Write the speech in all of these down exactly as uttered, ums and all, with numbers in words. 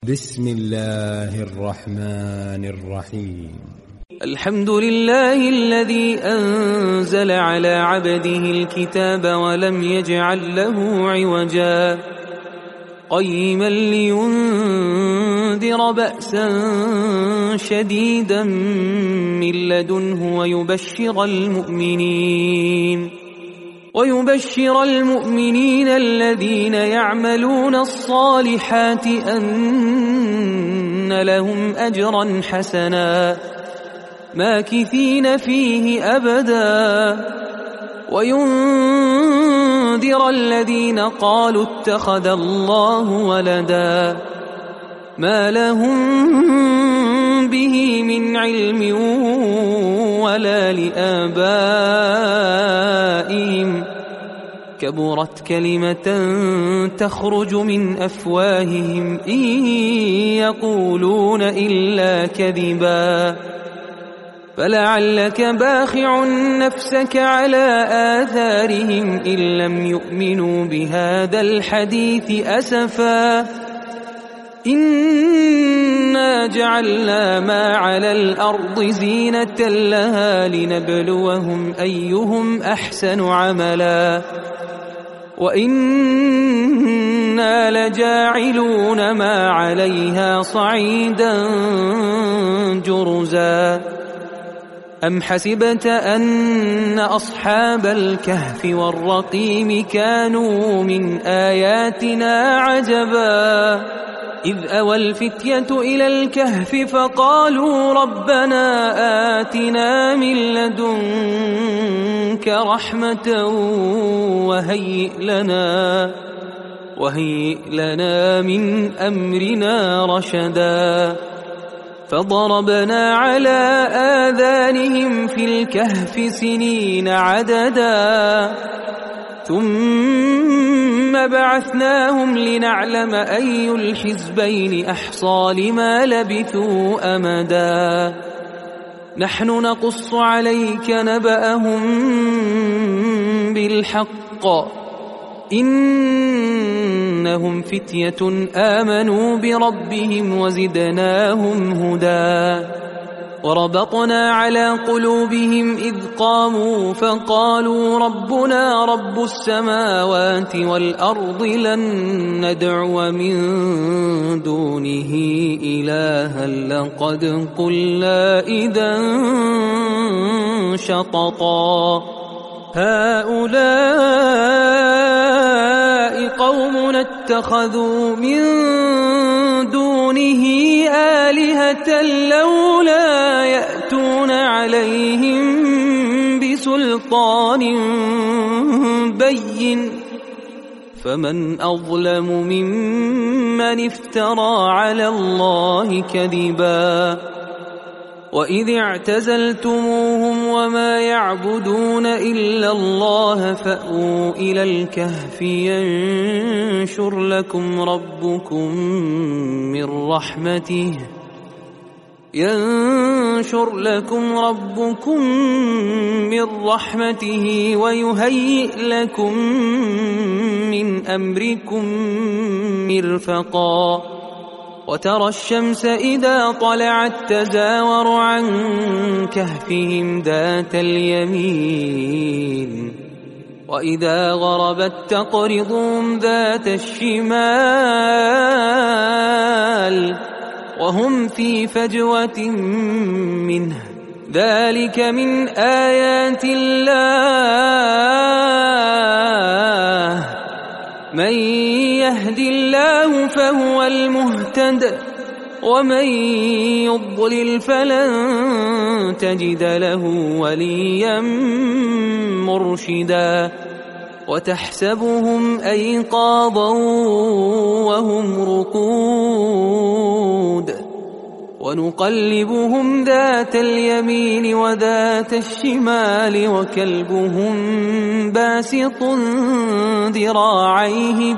بسم الله الرحمن الرحيم. الحمد لله الذي أنزل على عبده الكتاب ولم يجعل له عوجا قيما لينذر بأسا شديدا من لدنه ويبشر المؤمنين ويبشر المؤمنين الذين يعملون الصالحات أن لهم أجرا حسنا ماكثين فيه أبدا وينذر الذين قالوا اتخذ الله ولدا ما لهم به من علم ولا لآبائهم كبرت كلمة تخرج من أفواههم إن يقولون إلا كذبا فلعلك باخع نفسك على آثارهم إن لم يؤمنوا بهذا الحديث أسفا إنا جعلنا ما على الأرض زينة لها لنبلوهم أيهم أحسن عملا وإنا لجاعلون ما عليها صعيدا جرزا أم حسبت أن أصحاب الكهف والرقيم كانوا من آياتنا عجبا إذ أوى الفتية إلى الكهف فقالوا ربنا آتنا من لدنك رحمة وهيئ لنا وهيئ لنا من أمرنا رشدا فضربنا على آذانهم في الكهف سنين عددا ثم بعثناهم لنعلم أي الحزبين أحصى لما لبثوا أمدا نحن نقص عليك نبأهم بالحق إنهم فتية آمنوا بربهم وزدناهم هدى وربطنا على قلوبهم إذ قاموا فقالوا ربنا رب السماوات والأرض لن ندعو من دونه إلها لقد قلنا إذا شططا هؤلاء قومنا اتخذوا من دونه آلهة لولا يأتون عليهم بسلطان بين فمن أظلم ممن افترى على الله كذبا وإذ اعتزلتموهم وما يعبدون إلا الله فأووا إلى الكهف ينشر لكم ربكم من رحمته ينشر لكم ربكم من رحمته ويهيئ لكم من أمركم مرفقا وترى الشمس إذا طلعت تزاور عن كهفهم ذات اليمين وإذا غربت تقرضهم ذات الشمال وهم في فجوة منه ذلك من آيات الله من يهد الله فهو المهتد ومن يضلل فلن تجد له وليا مرشدا وتحسبهم أيقاظا وهم رقود ونقلبهم ذات اليمين وذات الشمال وكلبهم باسط ذراعيه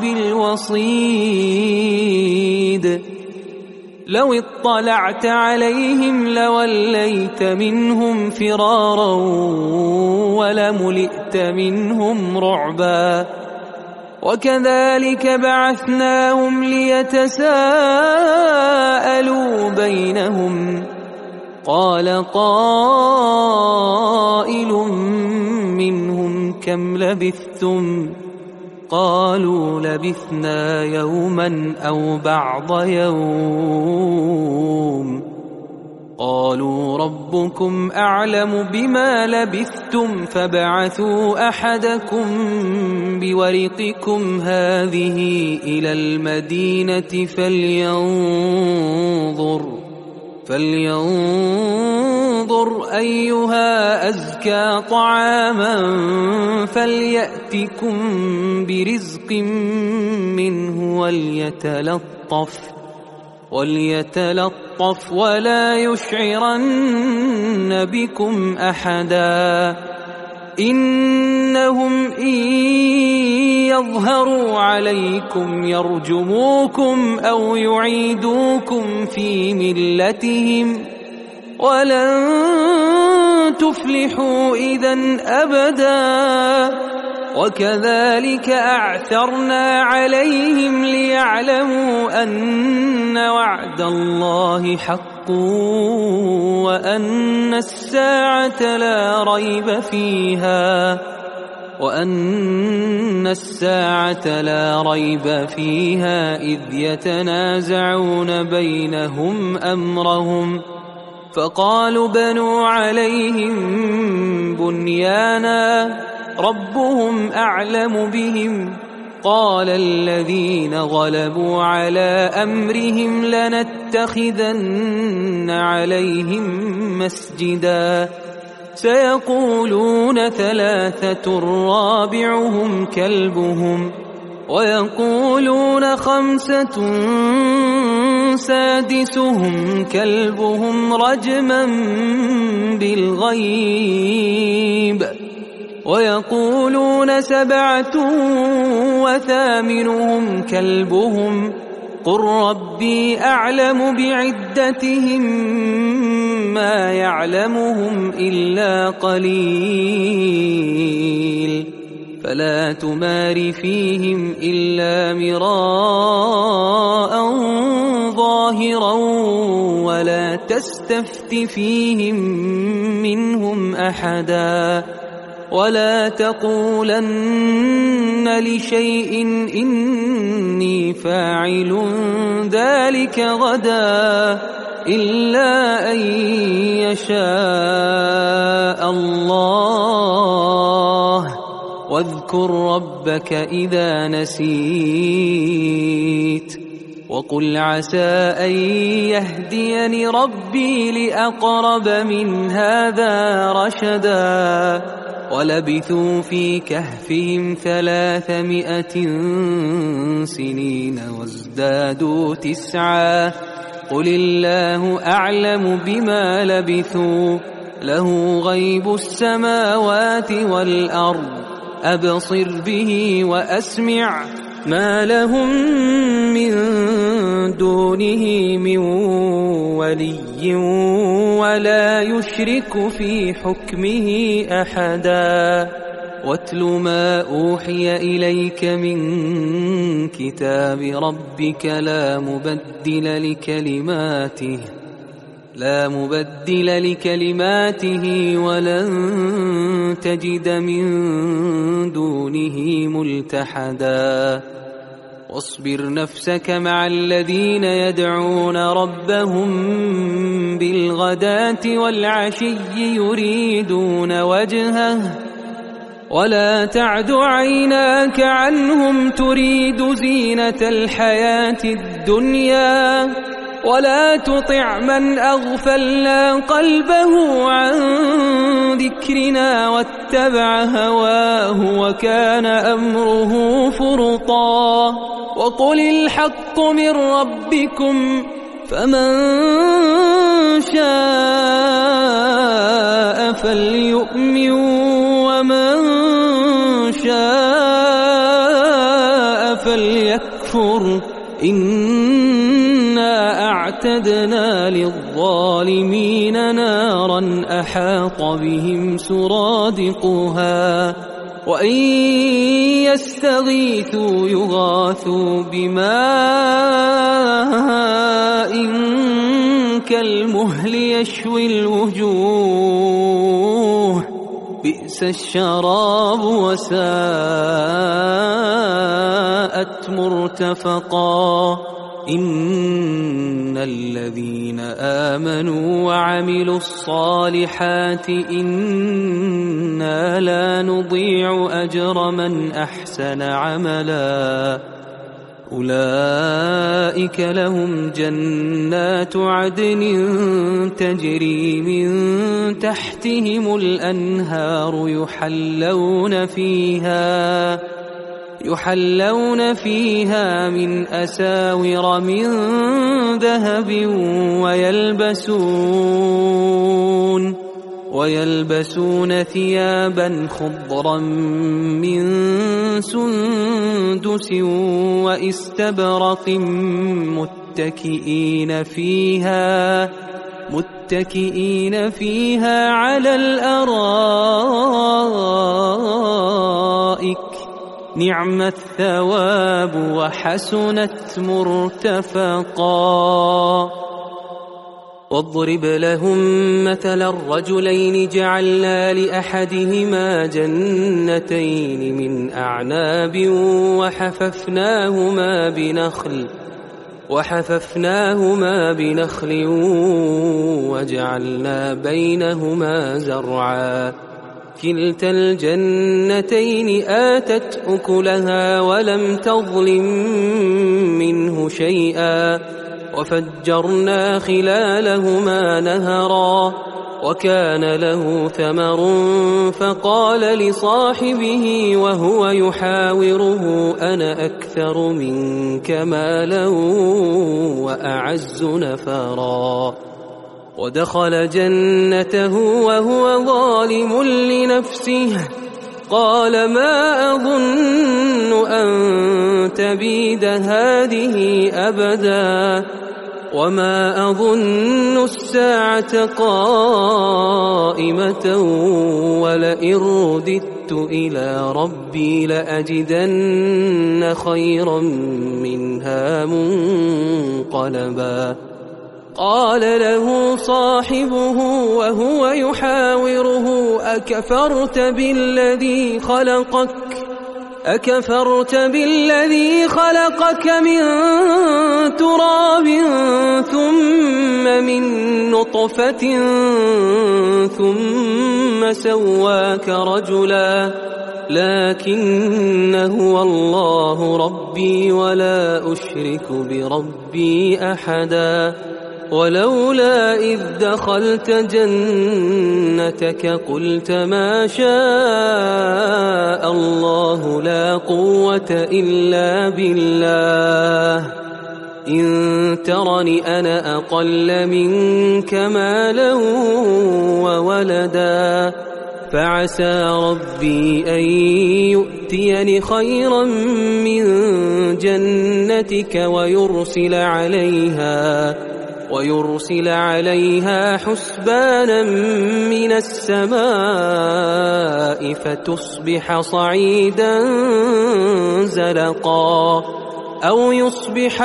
بالوصيد لو اطلعت عليهم لوليت منهم فرارا ولملئت منهم رعبا وكذلك بعثناهم ليتساءلوا بينهم قال قائل منهم كم لبثتم قالوا لبثنا يوما أو بعض يوم قالوا ربكم أعلم بما لبثتم فابعثوا أحدكم بورقكم هذه إلى المدينة فلينظر فلينظر أيها أزكى طعاما فليأتكم برزق منه وليتلطف وليتلطف ولا يشعرن بكم أحدا إنهم إن يظهروا عليكم يرجموكم أو يعيدوكم في ملتهم ولن تفلحوا إذن أبدا وكذلك أعثرنا عليهم ليعلموا أن وعد الله حق وأن الساعة لا ريب فيها وأن الساعة لا ريب فيها إذ يتنازعون بينهم أمرهم فقالوا بنوا عليهم بنيانا ربهم أعلم بهم قال الذين غلبوا على أمرهم لنتخذن عليهم مسجدا سيقولون ثلاثة رابعهم كلبهم ويقولون خمسة سادسهم كلبهم رجما بالغيب ويقولون سبعة وثامنهم كلبهم قل ربي أعلم بعدتهم ما يعلمهم إلا قليل فلا تمار فيهم إلا مراء ظاهرا ولا تستفت فيهم منهم أحدا ولا تقولن لشيء إني فاعل ذلك غدا إلا أن يشاء الله واذكر ربك إذا نسيت وقل عسى أن يهديني ربي لأقرب من هذا رشدا ولبثوا في كهفهم ثلاثمائة سنين وازدادوا تسعا قل الله أعلم بما لبثوا له غيب السماوات والأرض أبصر به وأسمع ما لهم من دونه من ولي ولا يشرك في حكمه أحدا واتل ما أوحي إليك من كتاب ربك لا مبدل لكلماته لا مبدل لكلماته ولن تجد من دونه ملتحدا واصبر نفسك مع الذين يدعون ربهم بالغداة والعشي يريدون وجهه ولا تعد عيناك عنهم تريد زينة الحياة الدنيا ولا تطع من أغفلنا قلبه عن ذكرنا واتبع هواه وكان أمره فرطا وقل الحق من ربكم فمن شاء فليؤمن ومن شاء فليكفر إنا أعتدنا للظالمين نارا أحاط بهم سرادقها وإن يستغيثوا يغاثوا بماء كالمهل يشوي الوجوه بئس الشراب وساءت مرتفقا إن الذين آمنوا وعملوا الصالحات إنا لا نضيع أجر من أحسن عملا أولئك لهم جنات عدن تجري من تحتهم الأنهار يحلون فيها يحلون فيها من أساور من ذهب ويلبسون ويلبسون ثيابا خضرا من سندس واستبرق متكئين فيها متكئين فيها على الأرائك نعم الثواب وحسنت مرتفقا واضرب لهم مثل الرجلين جعلنا لأحدهما جنتين من أعناب وحففناهما بنخل وحففناهما بنخل وجعلنا بينهما زرعا كلتا الجنتين آتت أكلها ولم تظلم منه شيئا وفجرنا خلالهما نهرا وكان له ثمر فقال لصاحبه وهو يحاوره أنا أكثر منك مالا وأعز نفرا ودخل جنته وهو ظالم لنفسه قال ما أظن أن تبيد هذه أبدا وما أظن الساعة قائمة ولئن رددت إلى ربي لأجدن خيرا منها منقلبا قال له صاحبه وهو يحاوره أكفرت بالذي خلقك أكفرت بالذي خلقك من تراب ثم من نطفة ثم سواك رجلا لكن هو الله ربي ولا أشرك بربي أحدا ولولا إذ دخلت جنتك قلت ما شاء الله لا قوة إلا بالله إن ترني أنا أقل منك مالا وولدا فعسى ربي أن يؤتيني خيرا من جنتك ويرسل عليها ويرسل عليها حسبانا من السماء فتصبح صعيدا زلقا أو يصبح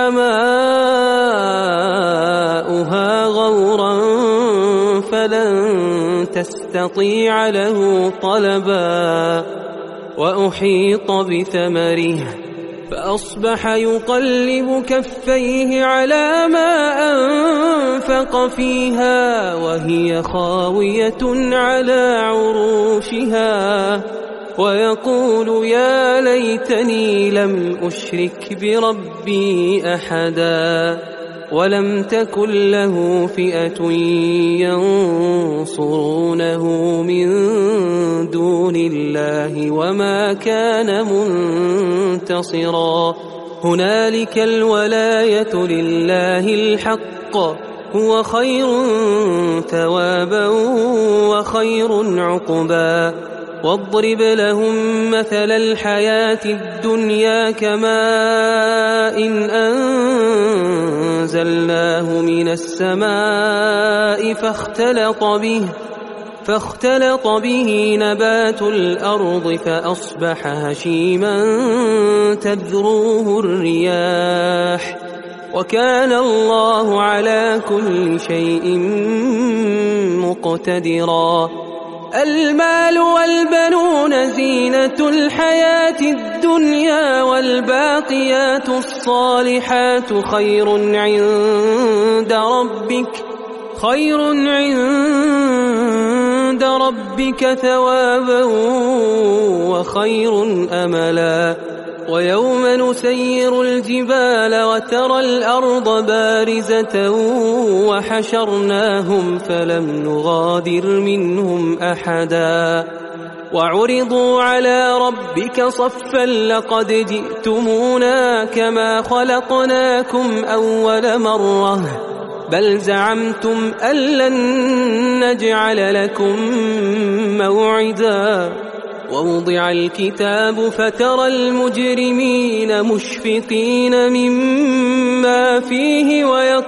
ماؤها غورا فلن تستطيع له طلبا وأحيط بثمره فأصبح يقلب كفيه على ما أنفق فيها وهي خاوية على عروشها ويقول يا ليتني لم أشرك بربي أحدا ولم تكن له فئة ينصرونه من دون الله وما كان منتصرا هنالك الولاية لله الحق هو خير ثوابا وخير عقبا واضرب لهم مثل الحياة الدنيا كماء إن أنزلناه من السماء فاختلط به فاختلط به نبات الأرض فأصبح هشيما تذروه الرياح وكان الله على كل شيء مقتدرا. المال والبنون زينة الحياة الدنيا والباقيات الصالحات خير عند ربك خير عند ربك ثوابا وخير أملا. ويوم نسير الجبال وترى الأرض بارزة وحشرناهم فلم نغادر منهم أحدا وعرضوا على ربك صفا لقد جئتمونا كما خلقناكم أول مرة بل زعمتم أن لن نجعل لكم موعدا. ووضع الكتاب فترى المجرمين مشفقين مما فيه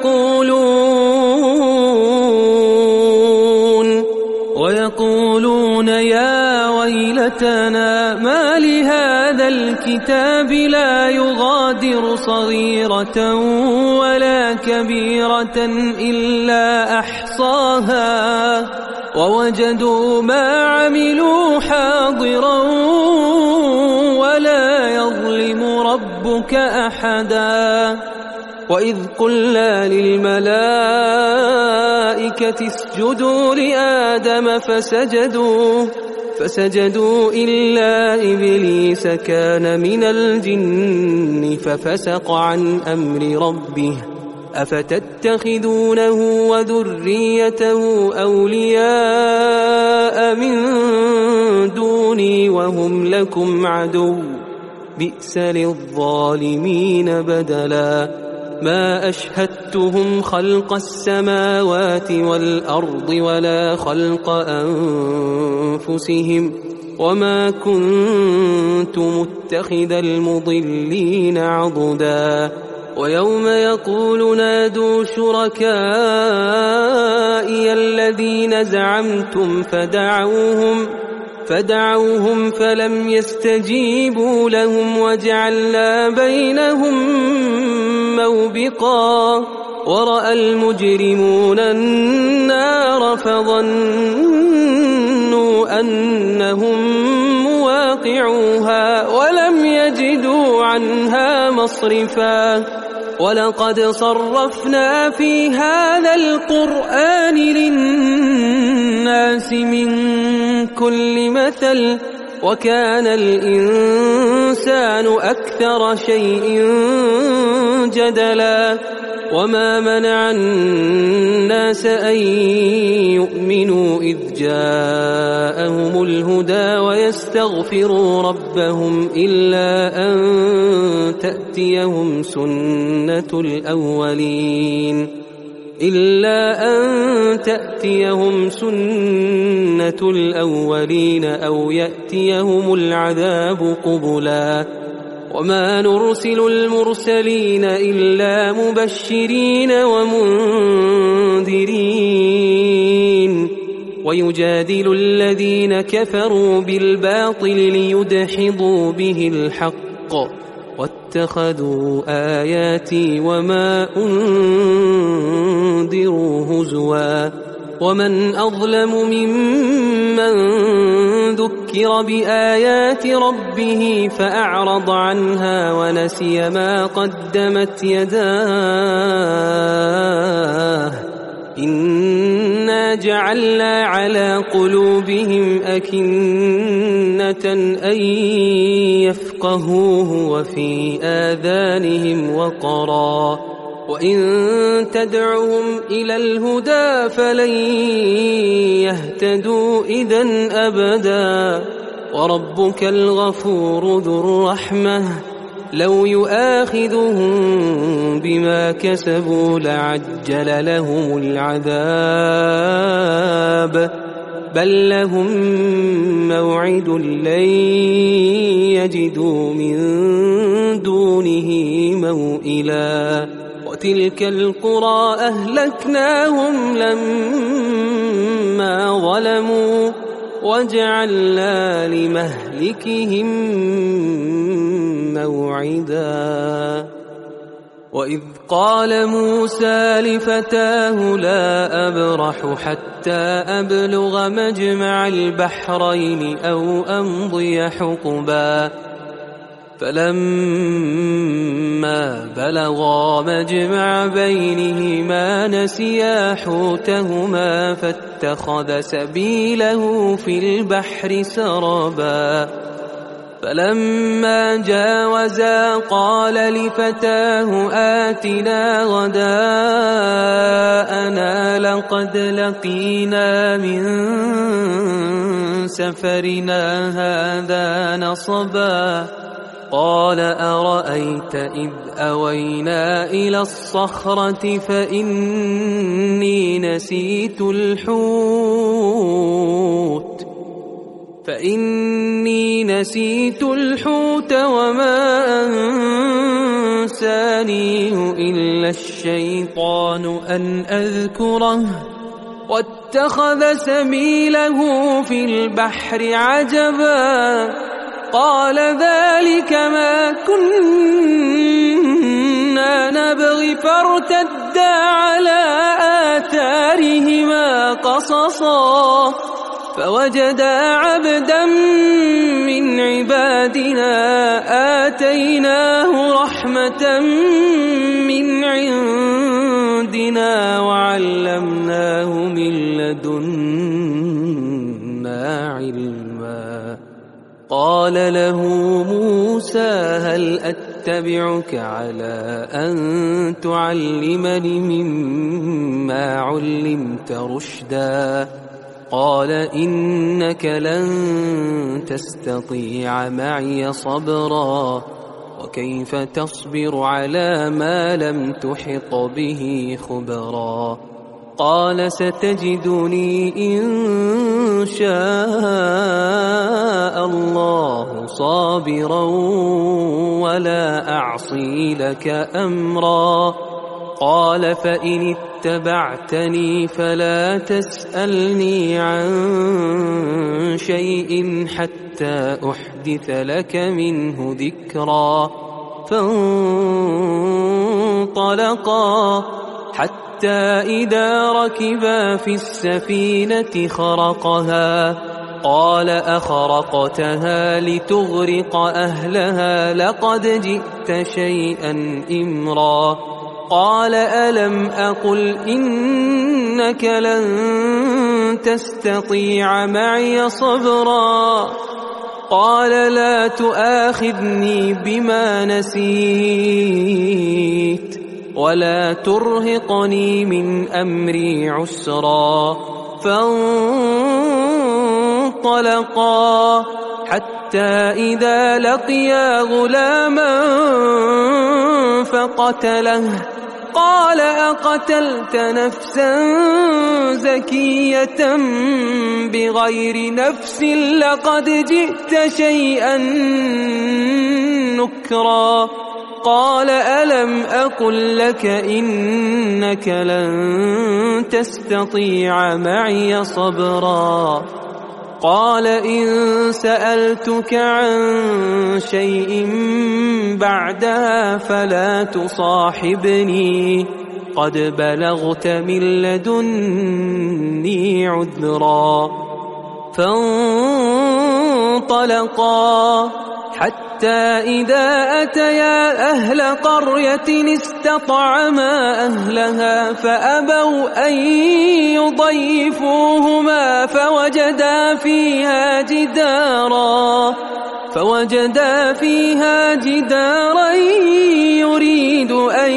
ويقولون ويقولون يا ويلتنا ما لهذا الكتاب لا يغادر صغيرة ولا كبيرة إلا أحصاها ووجدوا ما عملوا حاضرا ولا يظلم ربك أحدا. وإذ قلنا للملائكة اسجدوا لآدم فسجدوا فسجدوا إلا إبليس كان من الجن ففسق عن أمر ربه أفتتخذونه وذريته أولياء من دوني وهم لكم عدو بئس للظالمين بدلا. ما أشهدتهم خلق السماوات والأرض ولا خلق أنفسهم وما كنت متخذ المضلين عضدا. ويوم يقول نادوا شركائي الذين زعمتم فدعوهم فدعوهم فلم يستجيبوا لهم وجعلنا بينهم موبقا. ورأى المجرمون النار فظنوا أنهم مواقعوها ولم يجدوا عنها مصرفا. ولقد صرفنا في هذا القرآن للناس من كل مثل وكان الإنسان أكثر شيء جدلا. وما منع الناس أن يؤمنوا إذ جاءهم الهدى ويستغفروا ربهم إلا أن تأتيهم سنة الأولين إلا أن تأتيهم سنة الأولين أو يأتيهم العذاب قبلا. وما نرسل المرسلين إلا مبشرين ومنذرين ويجادل الذين كفروا بالباطل ليدحضوا به الحق واتخذوا آياتي وما أنذروا هزوا. ومن أظلم ممن ذكر بآيات ربه فأعرض عنها ونسي ما قدمت يداه إنا جعلنا على قلوبهم أكنة أن يفقهوه وفي آذانهم وقرا وإن تدعهم إلى الهدى فلن يهتدوا إذن أبدا. وربك الغفور ذو الرحمة لو يؤاخذهم بما كسبوا لعجل لهم العذاب بل لهم موعد لن يجدوا من دونه موئلا. وتلك القرى أهلكناهم لما ظلموا وجعلنا لمهلكهم موعدا وإذ قال موسى لفتاه لا أبرح حتى أبلغ مجمع البحرين أو أمضي حقبا فلما بلغا مجمع بينهما نسيا حوتهما فاتخذ سبيله في البحر سربا فلما جاوزا قال لفتاه آتنا غداءنا لقد لقينا من سفرنا هذا نصبا قال أرأيت إذ أوينا إلى الصخرة فإني نسيت الحوت فإني نسيت الحوت وما أنسانيه إلا الشيطان أن أذكره واتخذ سبيله في البحر عجبا قال ذلك ما كنا نبغي فارتدا على آثارهما قصصا فوجدا عبدا من عبادنا آتيناه رحمة من عندنا وعلمناه من لدنا علما قال له موسى هل أتبعك على أن تعلمني مما علمت رشدا قال إنك لن تستطيع معي صبرا وكيف تصبر على ما لم تحط به خبرا قال ستجدني إن شاء الله صابرا ولا أعصي لك أمرا قال فإن اتبعتني فلا تسألني عن شيء حتى أحدث لك منه ذكرا فانطلقا حتى إذا ركبا في السفينة خرقها قال أخرقتها لتغرق أهلها لقد جئت شيئا إمرا قال ألم أقل إنك لن تستطيع معي صبرا قال لا تؤاخذني بما نسيت ولا ترهقني من أمري عسرا فانطلقا حتى إذا لقيا غلاما فقتله قال أقتلت نفسا زكية بغير نفس لقد جئت شيئا نكرا قال ألم أقل لك إنك لن تستطيع معي صبرا قال إن سألتك عن شيء بعدها فلا تصاحبني قد بلغت من لدني عذرا فانطلقا حتى إذا أتيا أهل قرية استطعما أهلها فأبوا أن يضيفوهما فوجدا فيها جدارا فوجدا فيها جدارا يريد أن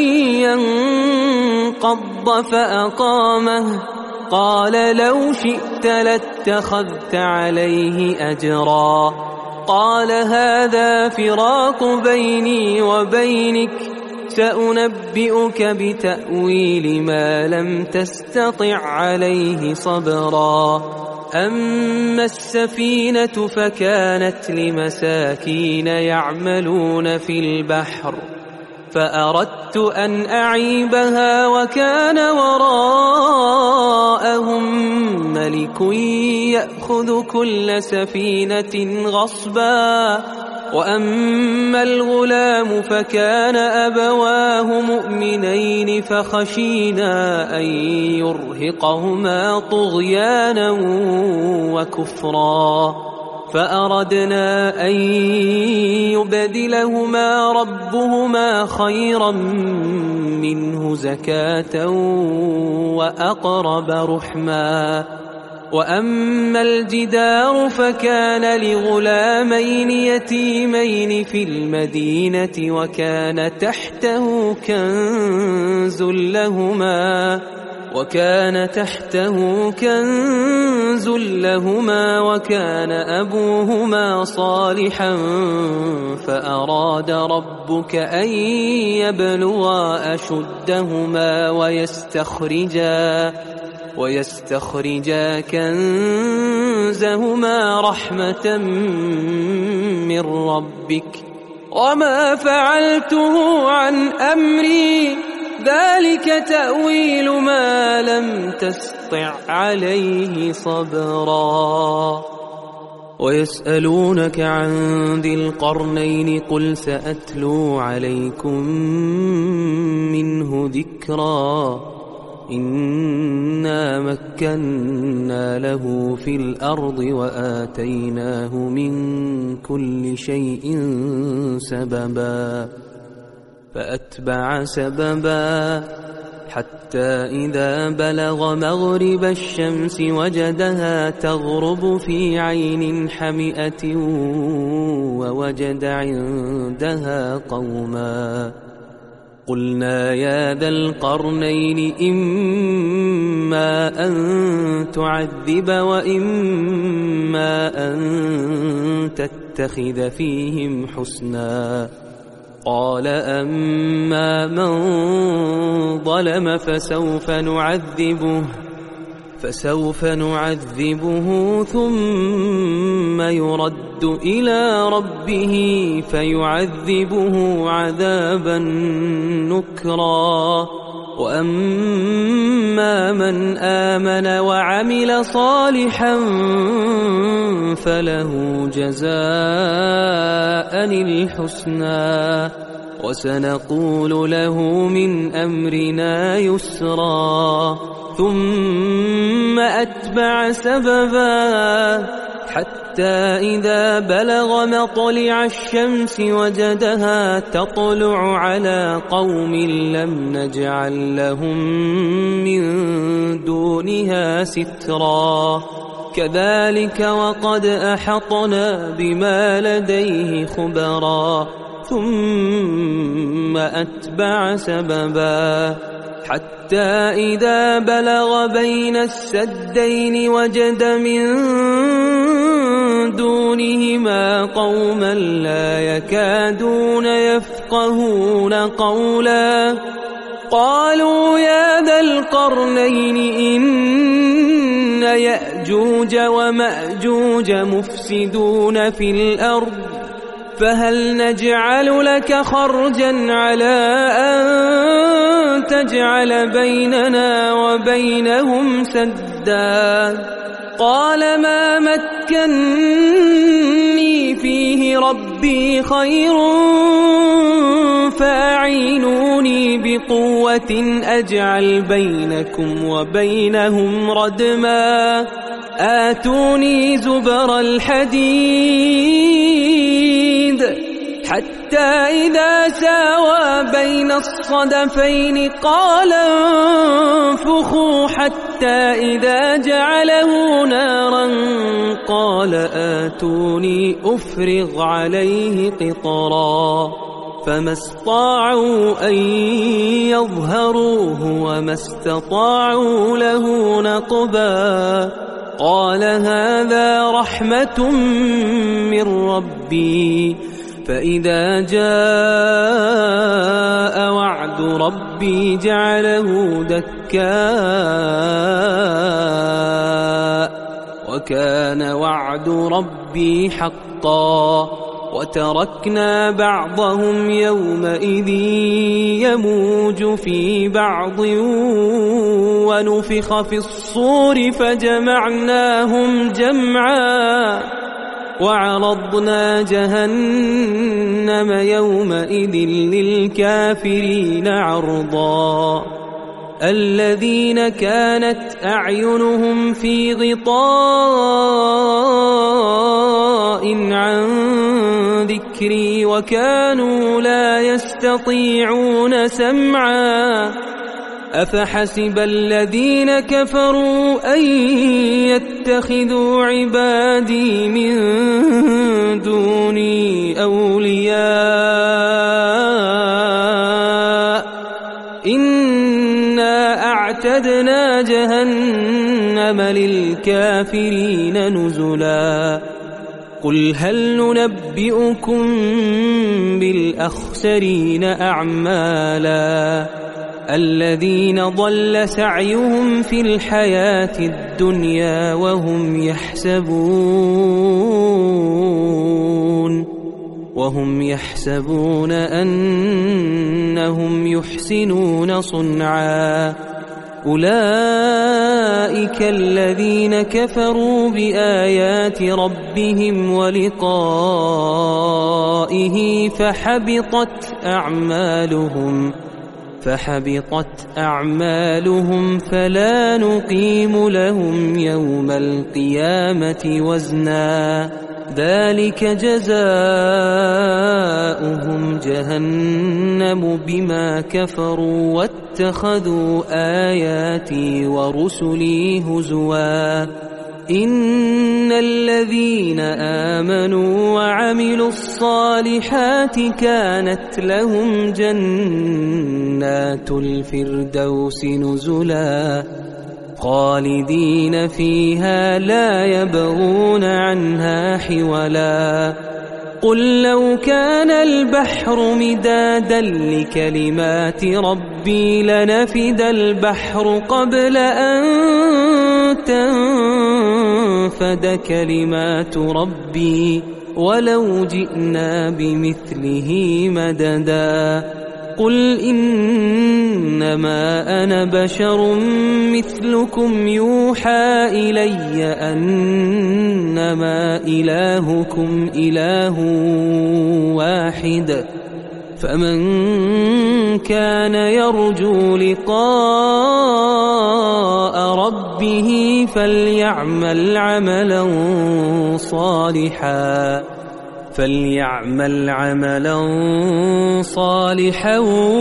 ينقض فأقامه قال لو شئت لاتخذت عليه أجرا قال هذا فراق بيني وبينك سأنبئك بتأويل ما لم تستطع عليه صبرا أما السفينة فكانت لمساكين يعملون في البحر فأردت أن أعيبها وكان وراءهم ملك يأخذ كل سفينة غصبا. وأما الغلام فكان أبواه مؤمنين فخشينا أن يرهقهما طغيانا وكفرا، فأردنا أن يبدلهما ربهما خيرا منه زكاة وأقرب رحما. وأما الجدار فكان لغلامين يتيمين في المدينة وكان تحته كنز لهما وكان تحته كنز لهما وكان أبوهما صالحا فأراد ربك أن يبلغا أشدهما ويستخرجا ويستخرجا كنزهما رحمة من ربك وما فعلته عن أمري ذلك تأويل ما لم تسطع عليه صبرا. ويسألونك عن ذي القرنين قل سأتلو عليكم منه ذكرا. إنا مكنا له في الأرض وآتيناه من كل شيء سببا. فأتبع سببا حتى إذا بلغ مغرب الشمس وجدها تغرب في عين حمئة ووجد عندها قوما. قلنا يا ذا القرنين إما أن تعذب وإما أن تتخذ فيهم حسنا. قال أما من ظلم فسوف نعذبه فسوف نعذبه ثم يرد إلى ربه فيعذبه عذابا نكرا. وأما من آمن وعمل صالحا فله جزاء الحسنى وسنقول له من أمرنا يسرا. ثم أتبع سببا حتى إذا بلغ مطلع الشمس وجدها تطلع على قوم لم نجعل لهم من دونها سترا. كذلك وقد أحطنا بما لديه خبرا. ثم أتبع سببا حتى إذا بلغ بين السدين وجد من دونهما قوما لا يكادون يفقهون قولا. قالوا يا ذا القرنين إن يأجوج ومأجوج مفسدون في الأرض فهل نجعل لك خرجا على أن تجعل بيننا وبينهم سدا. قال ما مكني فيه ربي خير فأعينوني بقوة أجعل بينكم وبينهم ردما. آتوني زبر الحديد حتى إذا ساوى بين الصدفين قال انفخوا حتى إذا جعله نارا قال آتوني أفرغ عليه قطرا. فما استطاعوا أن يظهروه وما استطاعوا له نقبا. قال هذا رحمة من ربي فإذا جاء وعد ربي جعله دكاء وكان وعد ربي حقا. وتركنا بعضهم يومئذ يموج في بعض ونفخ في الصور فجمعناهم جمعا وعرضنا جهنم يومئذ للكافرين عرضا الذين كانت أعينهم في غطاء عن ذكري وكانوا لا يستطيعون سمعا أفحسب الذين كفروا أن يتخذوا عبادي من دوني أولياء إنا أعتدنا جهنم للكافرين نزلا قل هل ننبئكم بالأخسرين أعمالا الذين ضل سعيهم في الحياة الدنيا وهم يحسبون وهم يحسبون أنهم يحسنون صنعا أولئك الذين كفروا بآيات ربهم ولقائه فحبطت أعمالهم فحبطت أعمالهم فلا نقيم لهم يوم القيامة وزنا ذلك جزاؤهم جهنم بما كفروا واتخذوا آياتي ورسلي هزوا إن الذين آمنوا وعملوا الصالحات كانت لهم جنات الفردوس نزلا خالدين فيها لا يبغون عنها حولا قل لو كان البحر مدادا لكلمات ربي لنفد البحر قبل أن تنفد كلمات ربي ولو جئنا بمثله مددا قل إنما أنا بشر مثلكم يوحى إلي أنما إلهكم إله واحد فمن كان يرجو لقاء ربه فليعمل عملا صالحا فليعمل عملا صالحا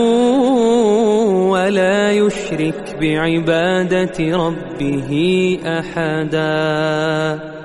ولا يشرك بعبادة ربه أحدا.